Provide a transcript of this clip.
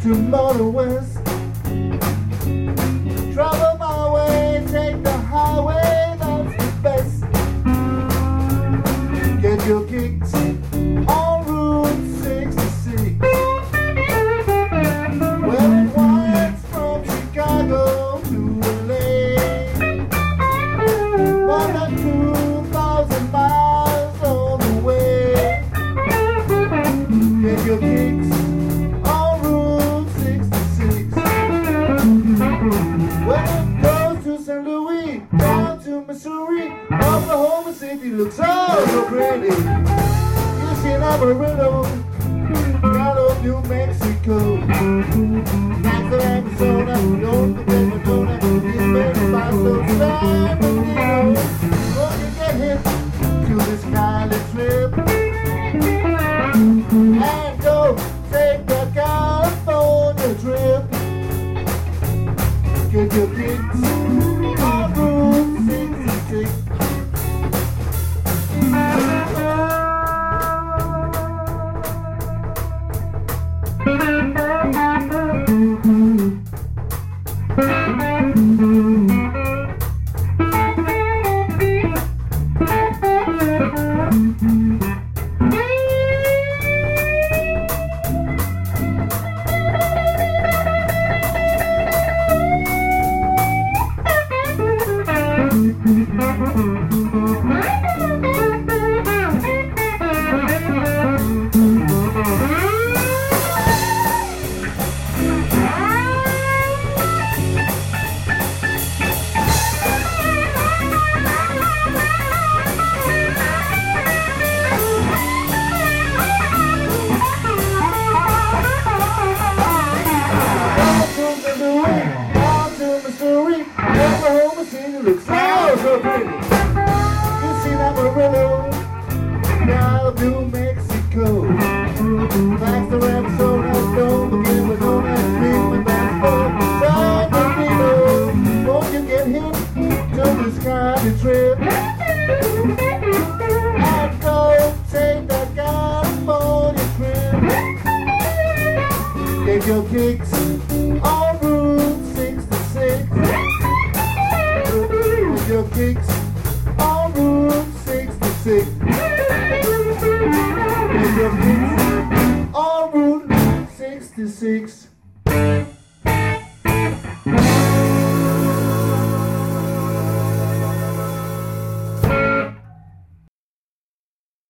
to Motor West. Travel my way, take the highway, that's the best. Get your kicks on Route 66. Well, it winds from Chicago to LA. More than 2,000 miles on the way. Get your kicks on Route 66. When it goes to St. Louis, down to Missouri, Oklahoma City looks so pretty. You see Amarillo, Gallo, New Mexico, Nashville, Arizona, don't forget Madonna, these baby Paso, San Bernardino. Before you get hit to this Cali trip, and go take the California trip. Get your kicks on Route 66. Down to Missouri, Oklahoma City looks so pretty. You see Amarillo, Gallo, New Mexico, Baxter, Arizona, don't forget Madonna, Cleveland, San Bernardino. Won't you get hit to this kind of trip? And go take that California trip. Get your kicks on Route 66. Get your kicks on Route 66. Get your kicks on Route 66.